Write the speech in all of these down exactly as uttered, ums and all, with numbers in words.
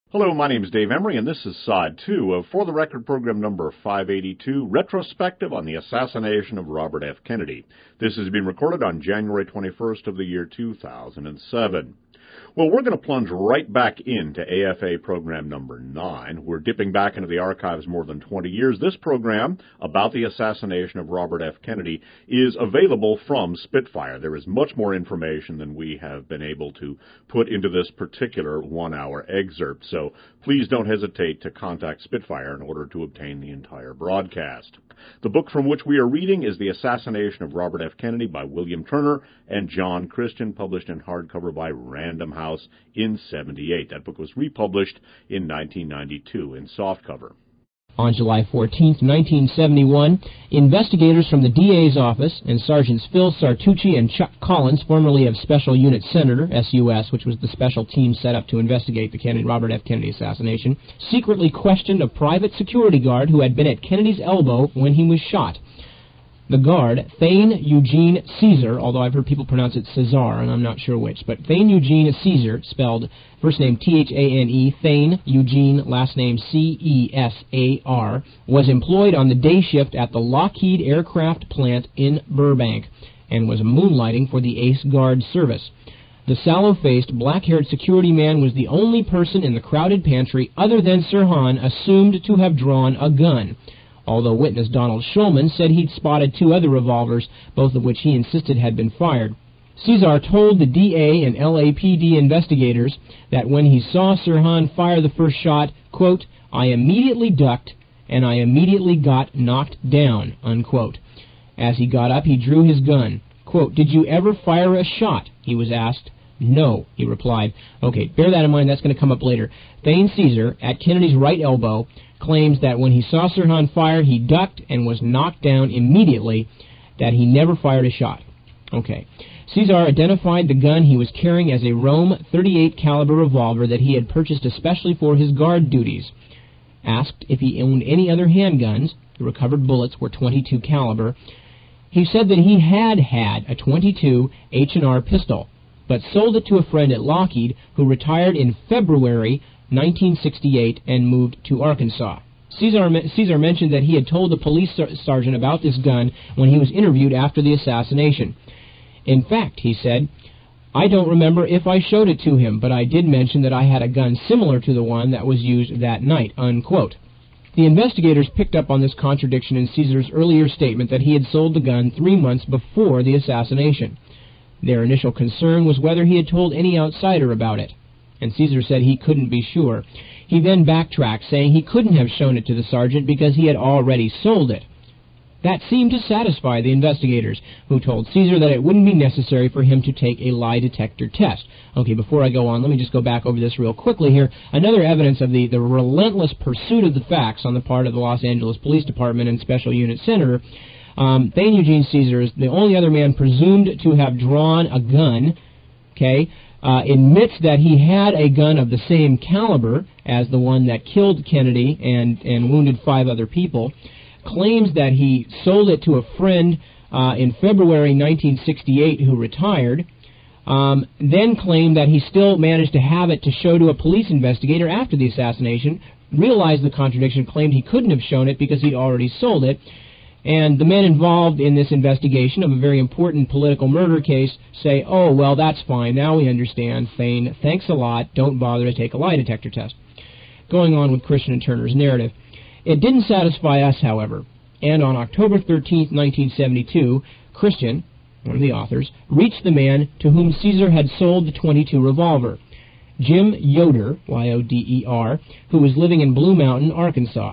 Hello, my name is Dave Emery, and this is Side two of For the Record program number five eighty-two, retrospective on the assassination of Robert F. Kennedy. This has been recorded on January twenty-first of the year two thousand seven. Well, we're going to plunge right back into A F A program number nine. We're dipping back into the archives more than twenty years. This program about the assassination of Robert F. Kennedy is available from Spitfire. There is much more information than we have been able to put into this particular one-hour excerpt, so please don't hesitate to contact Spitfire in order to obtain the entire broadcast. The book from which we are reading is The Assassination of Robert F. Kennedy by William Turner and John Christian, published in hardcover by Random House in seventy-eight. That book was republished in nineteen ninety-two in softcover. On July fourteenth, nineteen seventy-one, investigators from the D A's office and Sergeants Phil Sartucci and Chuck Collins, formerly of Special Unit Senator, S U S, which was the special team set up to investigate the Kennedy, Robert F. Kennedy assassination, secretly questioned a private security guard who had been at Kennedy's elbow when he was shot. The guard, Thane Eugene Caesar, although I've heard people pronounce it Cesar, and I'm not sure which, but Thane Eugene Caesar, spelled first name T H A N E, Thane Eugene, last name C E S A R, was employed on the day shift at the Lockheed Aircraft Plant in Burbank and was moonlighting for the Ace Guard service. The sallow-faced, black-haired security man was the only person in the crowded pantry other than Sirhan assumed to have drawn a gun, although witness Donald Shulman said he'd spotted two other revolvers, both of which he insisted had been fired. Caesar told the D A and L A P D investigators that when he saw Sirhan fire the first shot, quote, "I immediately ducked and I immediately got knocked down," unquote. As he got up, he drew his gun. Quote, "Did you ever fire a shot?" he was asked. "No," he replied. Okay, bear that in mind, that's going to come up later. Thane Caesar, at Kennedy's right elbow, claims that when he saw Sirhan fire, he ducked and was knocked down immediately, that he never fired a shot. Okay. Caesar identified the gun he was carrying as a Rome thirty-eight caliber revolver that he had purchased especially for his guard duties. Asked if he owned any other handguns, the recovered bullets were twenty-two caliber, he said that he had had a twenty-two H and R pistol, but sold it to a friend at Lockheed who retired in February nineteen sixty-eight and moved to Arkansas. Caesar, Caesar mentioned that he had told the police sergeant about this gun when he was interviewed after the assassination. In fact, he said, "I don't remember if I showed it to him, but I did mention that I had a gun similar to the one that was used that night," unquote. The investigators picked up on this contradiction in Caesar's earlier statement that he had sold the gun three months before the assassination. Their initial concern was whether he had told any outsider about it, and Caesar said he couldn't be sure. He then backtracked, saying he couldn't have shown it to the sergeant because he had already sold it. That seemed to satisfy the investigators, who told Caesar that it wouldn't be necessary for him to take a lie detector test. Okay, before I go on, let me just go back over this real quickly here. Another evidence of the, the relentless pursuit of the facts on the part of the Los Angeles Police Department and Special Unit Senator, um, Thane Eugene Caesar is the only other man presumed to have drawn a gun, okay, uh, admits that he had a gun of the same caliber as the one that killed Kennedy and, and wounded five other people, claims that he sold it to a friend uh, in February nineteen sixty-eight who retired, um, then claimed that he still managed to have it to show to a police investigator after the assassination, realized the contradiction, claimed he couldn't have shown it because he'd already sold it, and the men involved in this investigation of a very important political murder case say, "Oh, well, that's fine, now we understand, Thane, thanks a lot, don't bother to take a lie detector test." Going on with Christian and Turner's narrative. It didn't satisfy us, however, and on October thirteenth, nineteen seventy-two, Christian, one of the authors, reached the man to whom Caesar had sold the twenty-two revolver, Jim Yoder, Y O D E R, who was living in Blue Mountain, Arkansas.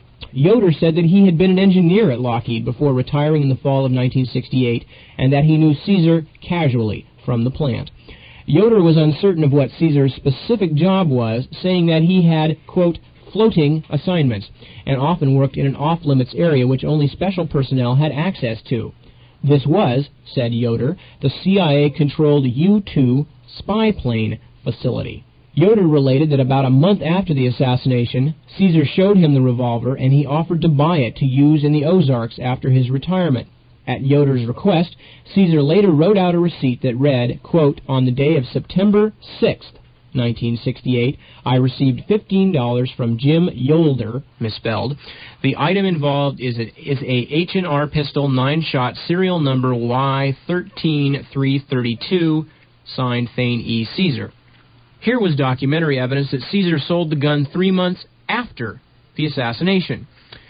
Yoder said that he had been an engineer at Lockheed before retiring in the fall of nineteen sixty-eight, and that he knew Caesar casually from the plant. Yoder was uncertain of what Caesar's specific job was, saying that he had, quote, floating assignments, and often worked in an off-limits area which only special personnel had access to. This was, said Yoder, the C I A-controlled U two spy plane facility. Yoder related that about a month after the assassination, Caesar showed him the revolver and he offered to buy it to use in the Ozarks after his retirement. At Yoder's request, Caesar later wrote out a receipt that read, quote, "On the day of September sixth, nineteen sixty-eight, I received fifteen dollars from Jim Yolder, misspelled. The item involved is a, is a H and R pistol, nine-shot, serial number Y one three three two, signed Thane E. Caesar. Here was documentary evidence that Caesar sold the gun three months after the assassination.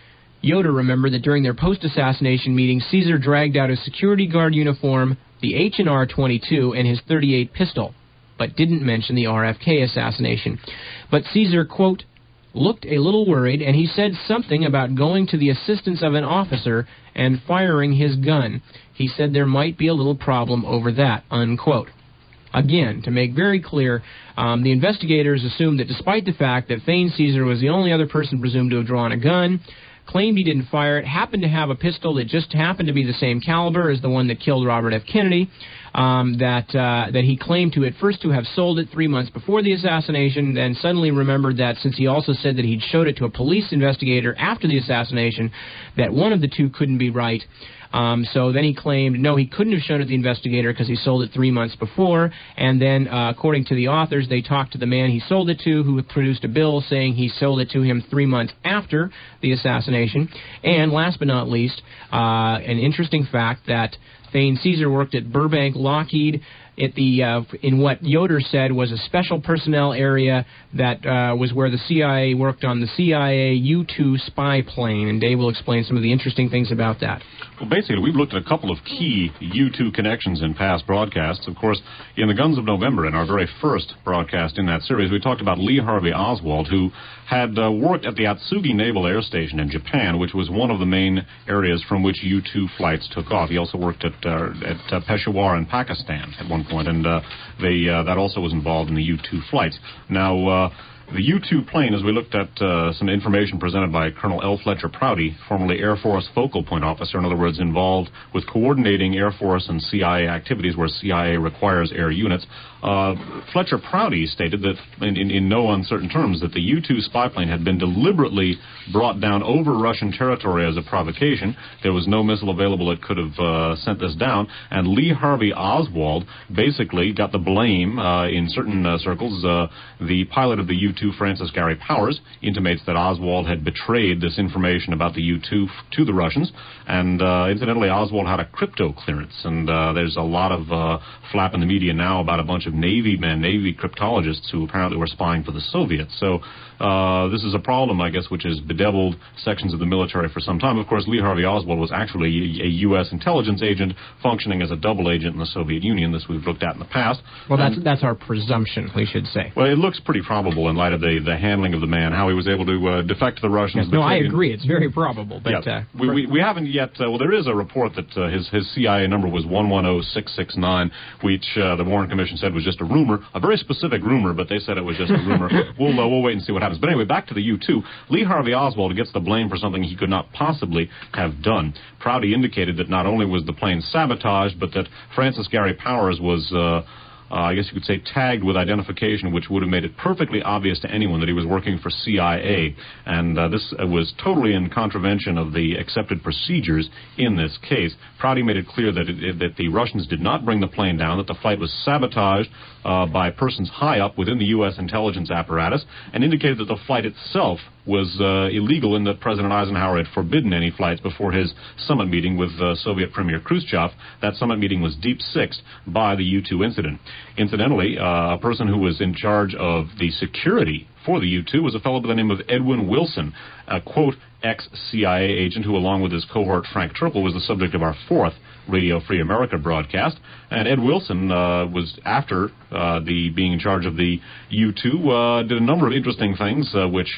Yoder remembered that during their post-assassination meeting, Caesar dragged out his security guard uniform, the H and R twenty-two, and his thirty-eight pistol, but didn't mention the R F K assassination. But Caesar, quote, looked a little worried, and he said something about going to the assistance of an officer and firing his gun. He said there might be a little problem over that, unquote. Again, to make very clear, um, the investigators assumed that despite the fact that Thane Caesar was the only other person presumed to have drawn a gun, claimed he didn't fire it, happened to have a pistol that just happened to be the same caliber as the one that killed Robert F. Kennedy, um, that uh, that he claimed to at first to have sold it three months before the assassination, then suddenly remembered that since he also said that he'd showed it to a police investigator after the assassination, that one of the two couldn't be right. Um, so then he claimed, no, he couldn't have shown it to the investigator because he sold it three months before. And then, uh, according to the authors, they talked to the man he sold it to, who produced a bill saying he sold it to him three months after the assassination. And last but not least, uh, an interesting fact that Thane Caesar worked at Burbank Lockheed at the uh, in what Yoder said was a special personnel area that uh, was where the C I A worked on the C I A U two spy plane, and Dave will explain some of the interesting things about that. Well, basically, we've looked at a couple of key U two connections in past broadcasts. Of course, in the Guns of November, in our very first broadcast in that series, we talked about Lee Harvey Oswald, who had uh, worked at the Atsugi Naval Air Station in Japan, which was one of the main areas from which U two flights took off. He also worked at uh, at uh, Peshawar in Pakistan at one point, and uh, they uh, that also was involved in the U two flights. Now, uh, the U two plane, as we looked at uh, some information presented by Colonel L. Fletcher Prouty, formerly Air Force Focal Point Officer, in other words, involved with coordinating Air Force and C I A activities where C I A requires air units. Uh, Fletcher Prouty stated that, in, in, in no uncertain terms, that the U two spy plane had been deliberately brought down over Russian territory as a provocation. There was no missile available that could have uh, sent this down, and Lee Harvey Oswald basically got the blame uh, in certain uh, circles. Uh, the pilot of the U two, Francis Gary Powers, intimates that Oswald had betrayed this information about the U two f- to the Russians, and uh, incidentally, Oswald had a crypto clearance, and uh, there's a lot of uh, flap in the media now about a bunch of Navy men, Navy cryptologists who apparently were spying for the Soviets. So uh, this is a problem, I guess, which has bedeviled sections of the military for some time. Of course, Lee Harvey Oswald was actually a, a U S intelligence agent functioning as a double agent in the Soviet Union. This we've looked at in the past. Well, that's and, that's our presumption, we should say. Well, it looks pretty probable in light of the, the handling of the man, how he was able to uh, defect to the Russians. Yes, no, I agree. It's very probable. But yeah, uh, we, we we haven't yet. Uh, well, there is a report that uh, his his C I A number was one one zero six six nine, which uh, the Warren Commission said was just a rumor, a very specific rumor, but they said it was just a rumor. we'll uh, we'll wait and see what happens. But anyway, back to the U two. Lee Harvey Oswald gets the blame for something he could not possibly have done. Prouty indicated that not only was the plane sabotaged, but that Francis Gary Powers was. Uh, Uh, I guess you could say tagged with identification, which would have made it perfectly obvious to anyone that he was working for C I A. And uh, this uh, was totally in contravention of the accepted procedures in this case. Prouty made it clear that, it, that the Russians did not bring the plane down, that the flight was sabotaged uh, by persons high up within the U S intelligence apparatus, and indicated that the flight itself was uh, illegal in that President Eisenhower had forbidden any flights before his summit meeting with uh, Soviet Premier Khrushchev. That summit meeting was deep-sixed by the U two incident. Incidentally, uh, a person who was in charge of the security for the U two was a fellow by the name of Edwin Wilson, a, quote, ex-C I A agent who, along with his cohort Frank Turple, was the subject of our fourth Radio Free America broadcast. And Ed Wilson uh, was, after uh, the being in charge of the U two, uh, did a number of interesting things, uh, which...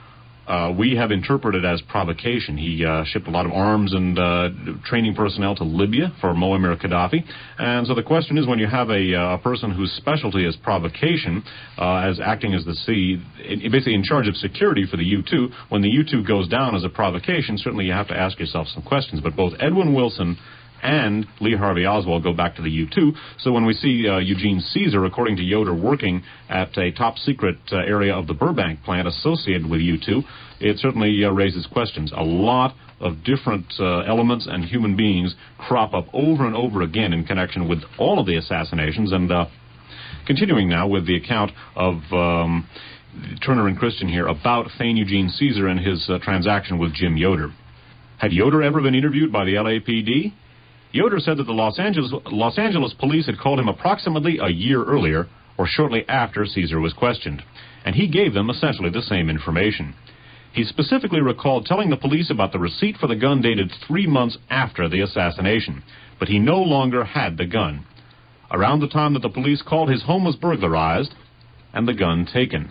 Uh, we have interpreted as provocation. He uh, shipped a lot of arms and uh, training personnel to Libya for Muammar Gaddafi. And so the question is, when you have a, uh, a person whose specialty is provocation, uh, as acting as the C, basically in charge of security for the U two, when the U two goes down as a provocation, certainly you have to ask yourself some questions. But both Edwin Wilson and Lee Harvey Oswald go back to the U two. So when we see uh, Eugene Caesar, according to Yoder, working at a top-secret uh, area of the Burbank plant associated with U two, it certainly uh, raises questions. A lot of different uh, elements and human beings crop up over and over again in connection with all of the assassinations, and uh, Continuing now with the account of um, Turner and Christian here about Thane Eugene Caesar and his uh, transaction with Jim Yoder. Had Yoder ever been interviewed by the L A P D? Yoder said that the Los Angeles, Los Angeles police had called him approximately a year earlier, or shortly after Caesar was questioned, and he gave them essentially the same information. He specifically recalled telling the police about the receipt for the gun dated three months after the assassination, but he no longer had the gun. Around the time that the police called, his home was burglarized and the gun taken.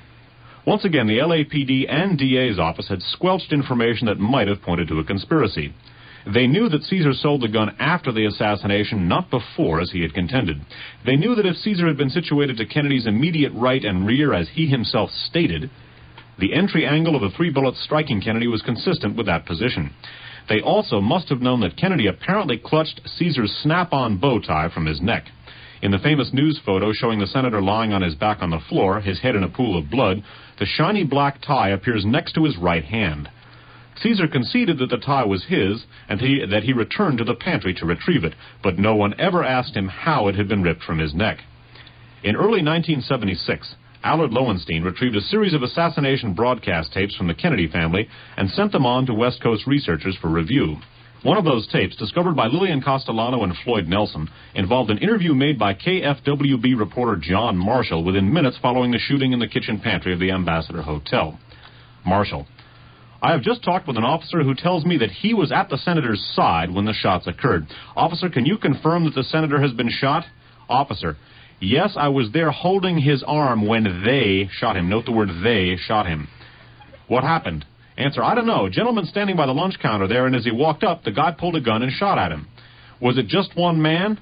Once again, the L A P D and D A's office had squelched information that might have pointed to a conspiracy. They knew that Caesar sold the gun after the assassination, not before, as he had contended. They knew that if Caesar had been situated to Kennedy's immediate right and rear, as he himself stated, the entry angle of the three bullets striking Kennedy was consistent with that position. They also must have known that Kennedy apparently clutched Caesar's snap-on bow tie from his neck. In the famous news photo showing the senator lying on his back on the floor, his head in a pool of blood, the shiny black tie appears next to his right hand. Caesar conceded that the tie was his, and he, that he returned to the pantry to retrieve it, but no one ever asked him how it had been ripped from his neck. In early nineteen seventy-six, Allard Lowenstein retrieved a series of assassination broadcast tapes from the Kennedy family and sent them on to West Coast researchers for review. One of those tapes, discovered by Lillian Castellano and Floyd Nelson, involved an interview made by K F W B reporter John Marshall within minutes following the shooting in the kitchen pantry of the Ambassador Hotel. Marshall: I have just talked with an officer who tells me that he was at the senator's side when the shots occurred. Officer, can you confirm that the senator has been shot? Officer: Yes, I was there holding his arm when they shot him. Note the word they shot him. What happened? Answer: I don't know. A gentleman standing by the lunch counter there, and as he walked up, the guy pulled a gun and shot at him. Was it just one man?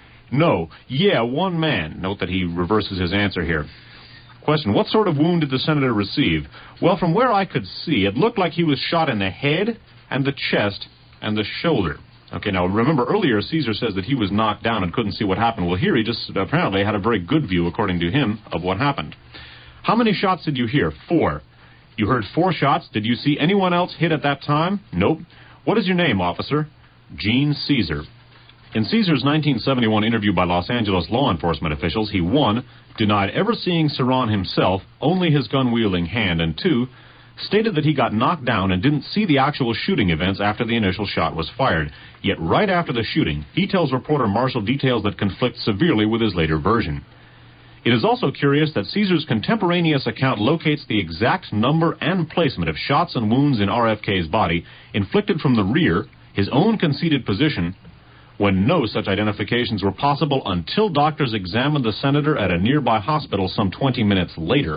No. Yeah, one man. Note that he reverses his answer here. Question: What sort of wound did the senator receive? Well, from where I could see, it looked like he was shot in the head and the chest and the shoulder. Okay, now remember earlier Caesar says that he was knocked down and couldn't see what happened. Well, here he just apparently had a very good view, according to him, of what happened. How many shots did you hear? Four. You heard four shots. Did you see anyone else hit at that time? Nope. What is your name, officer? Gene Caesar. In Caesar's nineteen seventy-one interview by Los Angeles law enforcement officials, he, one, denied ever seeing Ceron himself, only his gun-wielding hand, and two, stated that he got knocked down and didn't see the actual shooting events after the initial shot was fired. Yet right after the shooting, he tells reporter Marshall details that conflict severely with his later version. It is also curious that Caesar's contemporaneous account locates the exact number and placement of shots and wounds in R F K's body inflicted from the rear, his own conceded position, when no such identifications were possible until doctors examined the senator at a nearby hospital some twenty minutes later.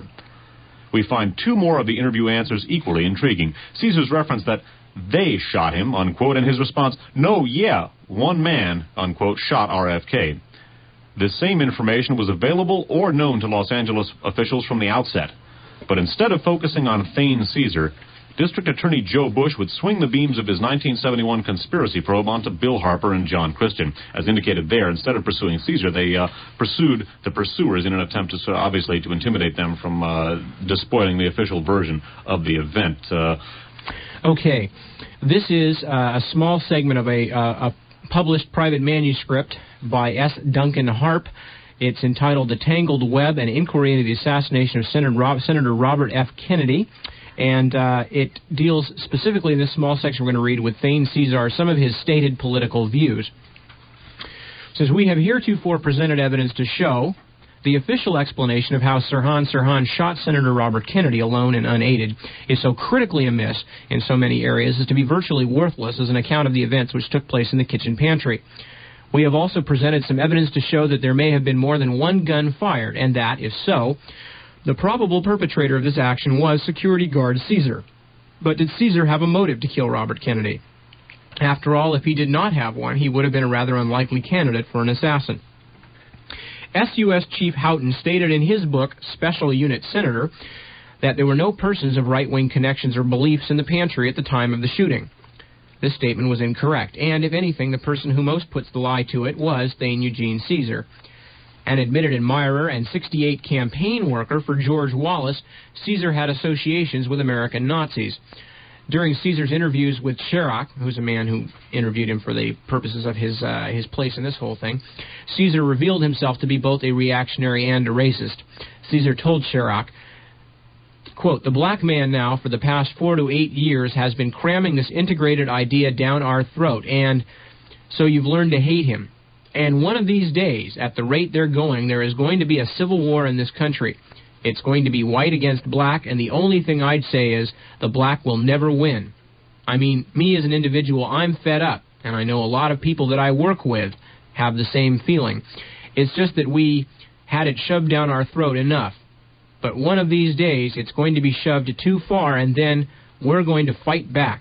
We find two more of the interview answers equally intriguing. Caesar's reference that they shot him, unquote, and his response, no, yeah, one man, unquote, shot R F K. This same information was available or known to Los Angeles officials from the outset. But instead of focusing on Thane Caesar, District Attorney Joe Bush would swing the beams of his nineteen seventy-one conspiracy probe onto Bill Harper and John Christian. As indicated there, instead of pursuing Caesar, they uh, pursued the pursuers in an attempt to, uh, obviously, to intimidate them from uh, despoiling the official version of the event. Uh, okay. This is uh, a small segment of a, uh, a published private manuscript by S. Duncan Harp. It's entitled The Tangled Web, an Inquiry into the Assassination of Senator, Rob, Senator Robert F. Kennedy. And uh, it deals specifically in this small section we're going to read with Thane Caesar, some of his stated political views. It says, we have heretofore presented evidence to show the official explanation of how Sirhan Sirhan shot Senator Robert Kennedy alone and unaided is so critically amiss in so many areas as to be virtually worthless as an account of the events which took place in the kitchen pantry. We have also presented some evidence to show that there may have been more than one gun fired, and that, if so, the probable perpetrator of this action was security guard Caesar. But did Caesar have a motive to kill Robert Kennedy? After all, if he did not have one, he would have been a rather unlikely candidate for an assassin. S U S Chief Houghton stated in his book, Special Unit Senator, that there were no persons of right-wing connections or beliefs in the pantry at the time of the shooting. This statement was incorrect, and if anything, the person who most puts the lie to it was Thane Eugene Caesar. An admitted admirer and sixty-eight campaign worker for George Wallace, Caesar had associations with American Nazis. During Caesar's interviews with Chirac, who's a man who interviewed him for the purposes of his uh, his place in this whole thing, Caesar revealed himself to be both a reactionary and a racist. Caesar told Chirac, quote, "The black man now for the past four to eight years has been cramming this integrated idea down our throat, and so you've learned to hate him. And one of these days, at the rate they're going, there is going to be a civil war in this country. It's going to be white against black, and the only thing I'd say is the black will never win. I mean, me as an individual, I'm fed up, and I know a lot of people that I work with have the same feeling. It's just that we had it shoved down our throat enough. But one of these days, it's going to be shoved too far, and then we're going to fight back.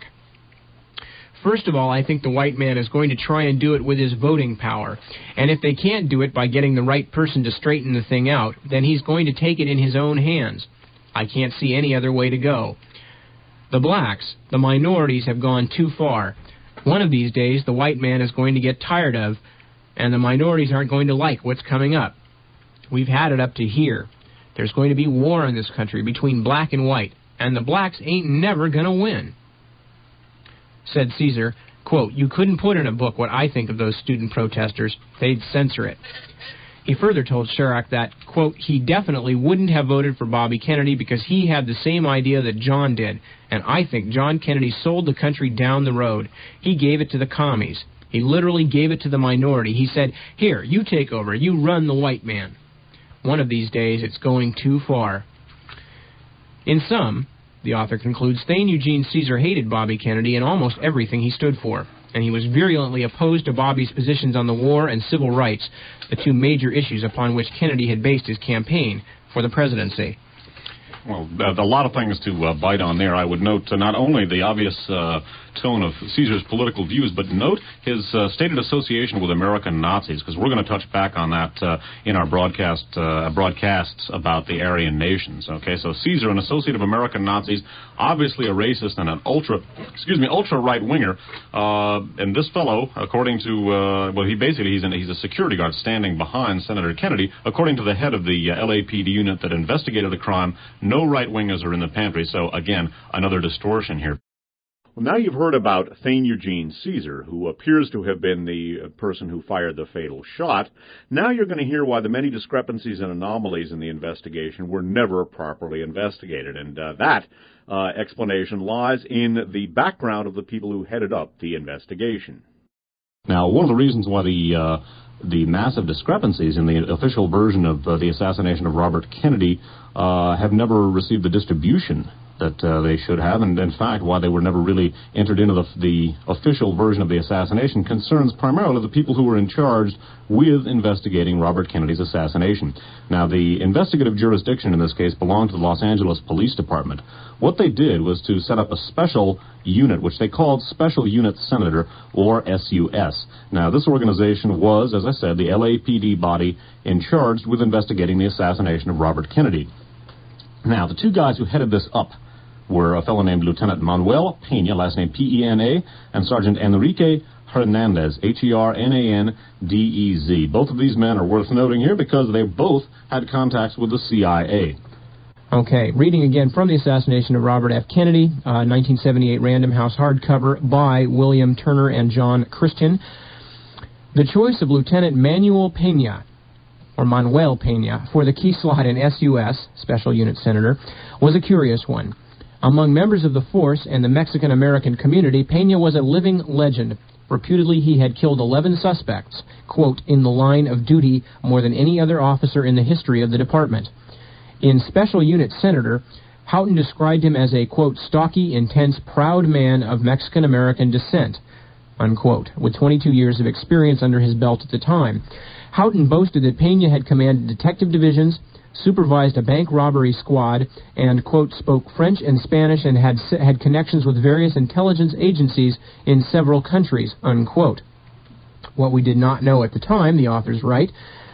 First of all, I think the white man is going to try and do it with his voting power. And if they can't do it by getting the right person to straighten the thing out, then he's going to take it in his own hands. I can't see any other way to go. The blacks, the minorities, have gone too far. One of these days, the white man is going to get tired of, and the minorities aren't going to like what's coming up. We've had it up to here. There's going to be war in this country between black and white, and the blacks ain't never going to win." Said Caesar, quote, "You couldn't put in a book what I think of those student protesters. They'd censor it." He further told Chirac that, quote, "He definitely wouldn't have voted for Bobby Kennedy because he had the same idea that John did, and I think John Kennedy sold the country down the road. He gave it to the commies. He literally gave it to the minority. He said, here, you take over, you run the white man. One of these days, it's going too far." In sum, the author concludes, Thane Eugene Caesar hated Bobby Kennedy and almost everything he stood for, and he was virulently opposed to Bobby's positions on the war and civil rights, the two major issues upon which Kennedy had based his campaign for the presidency. Well, a lot of things to uh, bite on there. I would note uh, not only the obvious uh, tone of Caesar's political views, but note his uh, stated association with American Nazis, because we're going to touch back on that uh, in our broadcast uh, broadcasts about the Aryan nations. Okay, so Caesar, an associate of American Nazis, obviously a racist and an ultra, excuse me, ultra right winger. Uh, and this fellow, according to, uh, well, he basically he's an, he's a security guard standing behind Senator Kennedy. According to the head of the uh, L A P D unit that investigated the crime, no right wingers are in the pantry. So again, another distortion here. Well, now you've heard about Thane Eugene Caesar, who appears to have been the person who fired the fatal shot. Now you're going to hear why the many discrepancies and anomalies in the investigation were never properly investigated. And uh, that uh, explanation lies in the background of the people who headed up the investigation. Now, one of the reasons why the uh, the massive discrepancies in the official version of uh, the assassination of Robert Kennedy uh, have never received the distribution that uh, they should have, and in fact why they were never really entered into the, the official version of the assassination concerns primarily the people who were in charge with investigating Robert Kennedy's assassination. Now, the investigative jurisdiction in this case belonged to the Los Angeles Police Department. What they did was to set up a special unit, which they called Special Unit Senator, or S U S. Now, this organization was, as I said, the L A P D body in charge with investigating the assassination of Robert Kennedy. Now, the two guys who headed this up were a fellow named Lieutenant Manuel Pena, last name P E N A, and Sergeant Enrique Hernandez, H E R N A N D E Z. Both of these men are worth noting here because they both had contacts with the C I A. Okay, reading again from the assassination of Robert F. Kennedy, uh, nineteen seventy-eight Random House hardcover by William Turner and John Christian. The choice of Lieutenant Manuel Pena, or Manuel Pena, for the key slot in S U S, Special Unit Senator, was a curious one. Among members of the force and the Mexican-American community, Pena was a living legend. Reputedly, he had killed eleven suspects, quote, in the line of duty more than any other officer in the history of the department. In Special Unit Senator, Houghton described him as a, quote, stocky, intense, proud man of Mexican-American descent, unquote, with twenty-two years of experience under his belt at the time. Houghton boasted that Pena had commanded detective divisions, supervised a bank robbery squad, and, quote, spoke French and Spanish and had had connections with various intelligence agencies in several countries, unquote. What we did not know at the time, the authors write,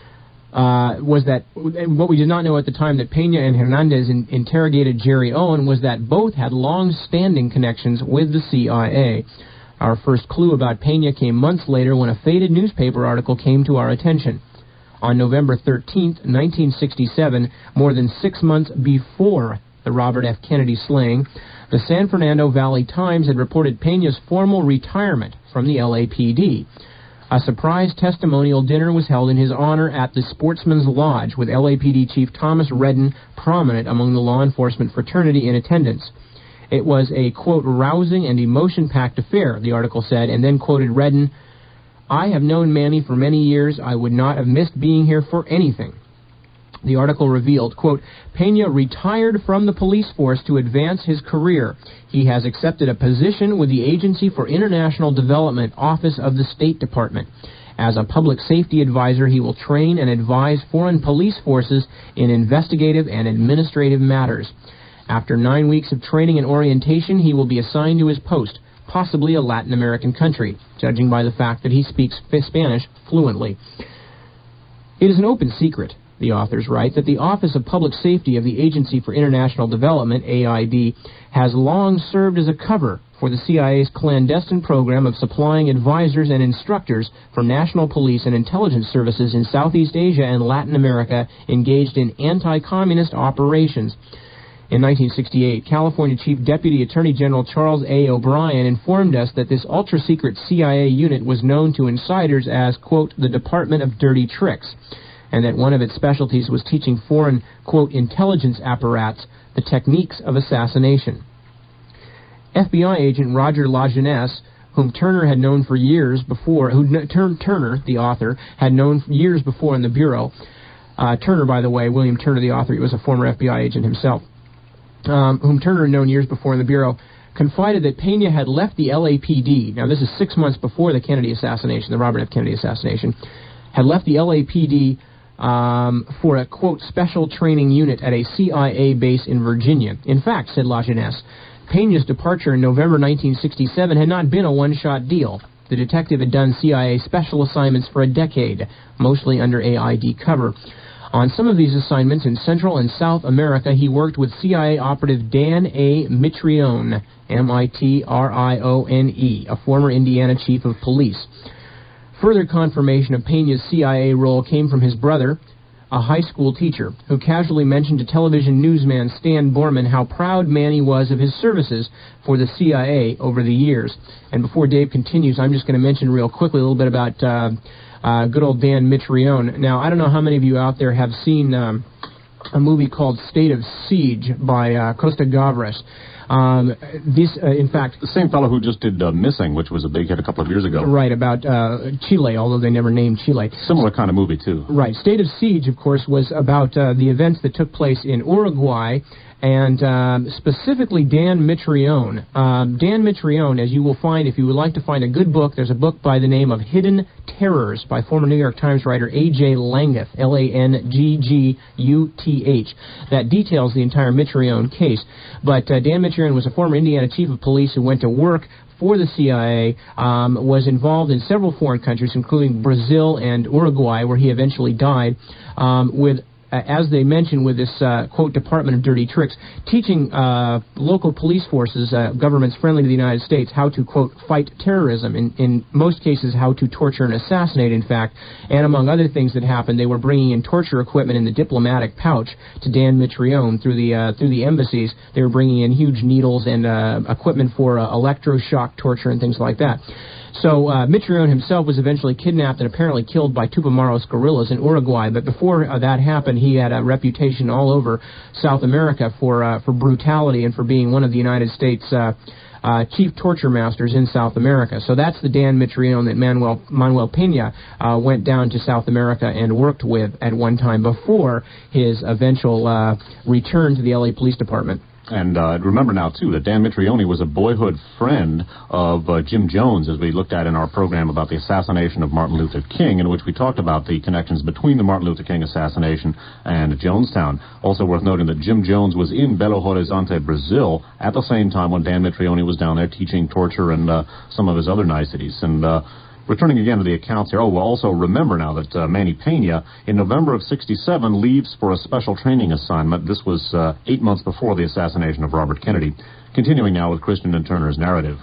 uh, was that, what we did not know at the time that Pena and Hernandez in, interrogated Jerry Owen was that both had long-standing connections with the C I A. Our first clue about Pena came months later when a faded newspaper article came to our attention. On November thirteenth, nineteen sixty-seven, more than six months before the Robert F. Kennedy slaying, the San Fernando Valley Times had reported Peña's formal retirement from the L A P D. A surprise testimonial dinner was held in his honor at the Sportsman's Lodge, with L A P D Chief Thomas Redden prominent among the law enforcement fraternity in attendance. It was a, quote, rousing and emotion-packed affair, the article said, and then quoted Redden, "I have known Manny for many years. I would not have missed being here for anything." The article revealed, quote, Peña retired from the police force to advance his career. He has accepted a position with the Agency for International Development, Office of the State Department. As a public safety advisor, he will train and advise foreign police forces in investigative and administrative matters. After nine weeks of training and orientation, he will be assigned to his post, possibly a Latin American country, judging by the fact that he speaks Spanish fluently. It is an open secret, the authors write, that the Office of Public Safety of the Agency for International Development, A I D, has long served as a cover for the C I A's clandestine program of supplying advisors and instructors from national police and intelligence services in Southeast Asia and Latin America engaged in anti-communist operations. In nineteen sixty-eight, California Chief Deputy Attorney General Charles A. O'Brien informed us that this ultra-secret C I A unit was known to insiders as, quote, the Department of Dirty Tricks, and that one of its specialties was teaching foreign, quote, intelligence apparats the techniques of assassination. F B I agent Roger Lajeunesse, whom Turner had known for years before, who Turner, the author, had known years before in the Bureau. Uh, Turner, by the way, William Turner, the author, he was a former F B I agent himself, um, whom Turner had known years before in the Bureau, confided that Peña had left the L A P D. Now, this is six months before the Kennedy assassination, the Robert F. Kennedy assassination, had left the L A P D Um, for a, quote, special training unit at a C I A base in Virginia. In fact, said Lajeunesse, Peña's departure in November nineteen sixty-seven had not been a one-shot deal. The detective had done C I A special assignments for a decade, mostly under A I D cover. On some of these assignments in Central and South America, he worked with C I A operative Dan A. Mitrione, M I T R I O N E, a former Indiana chief of police. Further confirmation of Peña's C I A role came from his brother, a high school teacher, who casually mentioned to television newsman Stan Borman how proud Manny was of his services for the C I A over the years. And before Dave continues, I'm just going to mention real quickly a little bit about uh, uh, good old Dan Mitrione. Now, I don't know how many of you out there have seen um, a movie called State of Siege by uh, Costa Gavras. Um, this, uh, in fact... The same fellow who just did uh, Missing, which was a big hit a couple of years ago. Right, about uh, Chile, although they never named Chile. Similar kind of movie, too. Right. State of Siege, of course, was about uh, the events that took place in Uruguay, and um, specifically Dan Mitrione. Um, Dan Mitrione, as you will find, if you would like to find a good book, there's a book by the name of Hidden Terrors by former New York Times writer A J Langeth, L A N G G U T H, that details the entire Mitrione case. But uh, Dan Mitrione was a former Indiana chief of police who went to work for the C I A, um, was involved in several foreign countries, including Brazil and Uruguay, where he eventually died, um, with as they mentioned, with this, uh, quote, Department of Dirty Tricks, teaching uh, local police forces, uh, governments friendly to the United States, how to, quote, fight terrorism, in, in most cases how to torture and assassinate, in fact. And among other things that happened, they were bringing in torture equipment in the diplomatic pouch to Dan Mitrione through the uh, through the embassies. They were bringing in huge needles and uh, equipment for uh, electroshock torture and things like that. So uh, Mitrione himself was eventually kidnapped and apparently killed by Tupamaros guerrillas in Uruguay. But before uh, that happened, he had a reputation all over South America for uh, for brutality and for being one of the United States uh, uh, chief torture masters in South America. So that's the Dan Mitrione that Manuel, Manuel Peña uh, went down to South America and worked with at one time before his eventual uh, return to the L A Police Department. And uh, remember now, too, that Dan Mitrione was a boyhood friend of uh, Jim Jones, as we looked at in our program about the assassination of Martin Luther King, in which we talked about the connections between the Martin Luther King assassination and Jonestown. Also worth noting that Jim Jones was in Belo Horizonte, Brazil, at the same time when Dan Mitrione was down there teaching torture and uh, some of his other niceties. And uh, returning again to the accounts here, oh, we'll also remember now that uh, Manny Peña, in November of sixty-seven, leaves for a special training assignment. This was uh, eight months before the assassination of Robert Kennedy. Continuing now with Christian and Turner's narrative.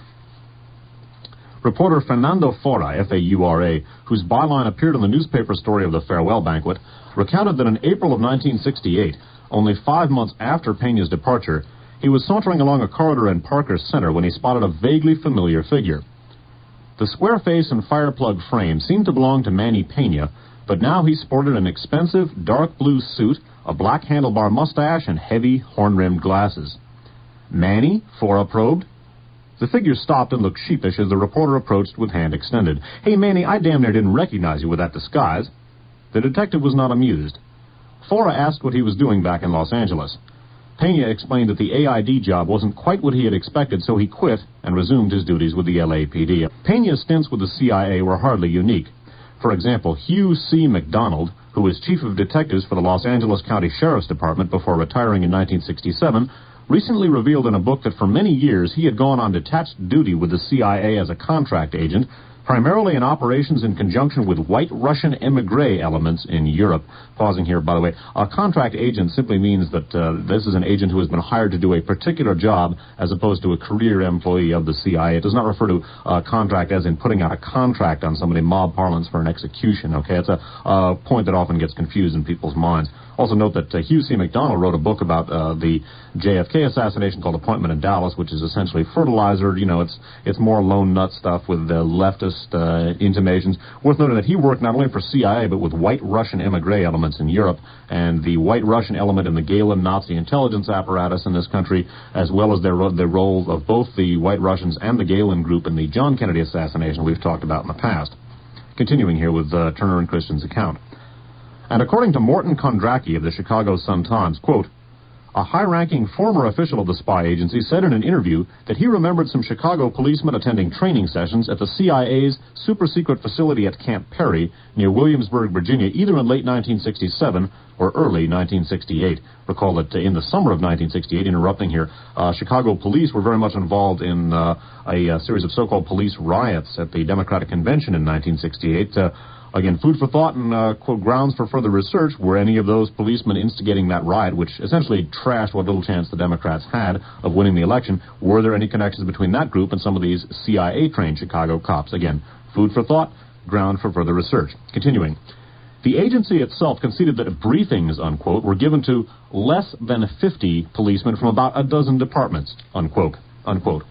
Reporter Fernando Fora, F A U R A, whose byline appeared in the newspaper story of the farewell banquet, recounted that in April of nineteen sixty-eight, only five months after Pena's departure, he was sauntering along a corridor in Parker Center when he spotted a vaguely familiar figure. The square face and fireplug frame seemed to belong to Manny Pena, but now he sported an expensive dark blue suit, a black handlebar mustache, and heavy horn-rimmed glasses. "Manny?" Flora probed. The figure stopped and looked sheepish as the reporter approached with hand extended. "Hey, Manny, I damn near didn't recognize you with that disguise." The detective was not amused. Flora asked what he was doing back in Los Angeles. Pena explained that the A I D job wasn't quite what he had expected, so he quit and resumed his duties with the L A P D. Pena's stints with the C I A were hardly unique. For example, Hugh C. McDonald, who was chief of detectives for the Los Angeles County Sheriff's Department before retiring in nineteen sixty-seven, recently revealed in a book that for many years he had gone on detached duty with the C I A as a contract agent, primarily in operations in conjunction with white Russian émigré elements in Europe. Pausing here, by the way, a contract agent simply means that uh, this is an agent who has been hired to do a particular job as opposed to a career employee of the C I A. It does not refer to a contract as in putting out a contract on somebody, mob parlance, for an execution, okay? It's a, a point that often gets confused in people's minds. Also note that uh, Hugh C. McDonald wrote a book about uh, the J F K assassination called Appointment in Dallas, which is essentially fertilizer. You know, it's it's more lone nut stuff with uh, leftist uh, intimations. Worth noting that he worked not only for C I A, but with white Russian émigré elements in Europe, and the white Russian element in the Gehlen Nazi intelligence apparatus in this country, as well as their, their role of both the white Russians and the Gehlen group in the John Kennedy assassination we've talked about in the past. Continuing here with uh, Turner and Christian's account. And according to Morton Kondracki of the Chicago Sun-Times, quote, a high-ranking former official of the spy agency said in an interview that he remembered some Chicago policemen attending training sessions at the C I A's super-secret facility at Camp Perry near Williamsburg, Virginia, either in late nineteen sixty-seven or early nineteen sixty-eight. Recall that in the summer of nineteen sixty-eight, interrupting here, uh, Chicago police were very much involved in uh, a, a series of so-called police riots at the Democratic Convention in nineteen sixty-eight. Uh, Again, food for thought and, uh, quote, grounds for further research. Were any of those policemen instigating that riot, which essentially trashed what little chance the Democrats had of winning the election? Were there any connections between that group and some of these C I A-trained Chicago cops? Again, food for thought, ground for further research. Continuing. The agency itself conceded that briefings, unquote, were given to less than fifty policemen from about a dozen departments, unquote, unquote.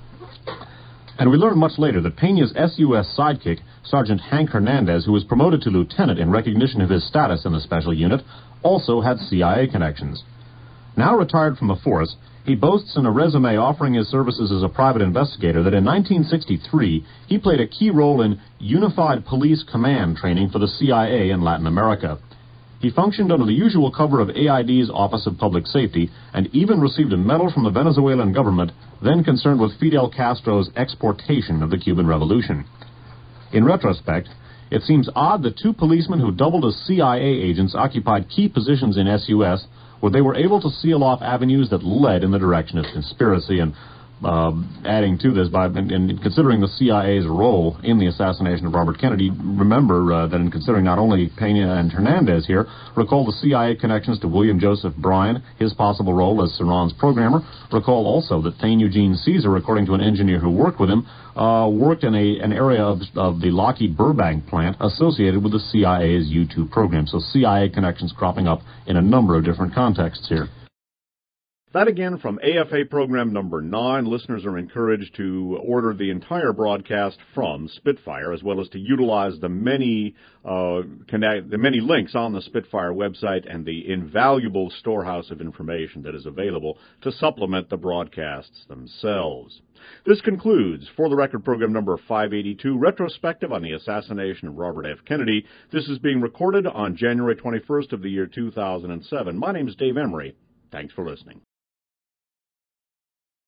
And we learned much later that Pena's S U S sidekick, Sergeant Hank Hernandez, who was promoted to lieutenant in recognition of his status in the special unit, also had C I A connections. Now retired from the force, he boasts in a resume offering his services as a private investigator that in nineteen sixty-three he played a key role in Unified Police Command training for the C I A in Latin America. He functioned under the usual cover of A I D's Office of Public Safety and even received a medal from the Venezuelan government, then concerned with Fidel Castro's exportation of the Cuban Revolution. In retrospect, it seems odd that two policemen who doubled as C I A agents occupied key positions in S U S where they were able to seal off avenues that led in the direction of conspiracy. And Uh, adding to this, by and, and considering the C I A's role in the assassination of Robert Kennedy, remember uh, that in considering not only Pena and Hernandez here, recall the C I A connections to William Joseph Bryan, his possible role as Saran's programmer. Recall also that Thane Eugene Caesar, according to an engineer who worked with him, uh, worked in a an area of, of the Lockheed Burbank plant associated with the C I A's U two program. So C I A connections cropping up in a number of different contexts here. That again from A F A program number nine. Listeners are encouraged to order the entire broadcast from Spitfire, as well as to utilize the many uh, connect, the many links on the Spitfire website and the invaluable storehouse of information that is available to supplement the broadcasts themselves. This concludes For the Record program number five eighty-two, retrospective on the assassination of Robert F. Kennedy. This is being recorded on January twenty-first of the year two thousand seven. My name is Dave Emery. Thanks for listening.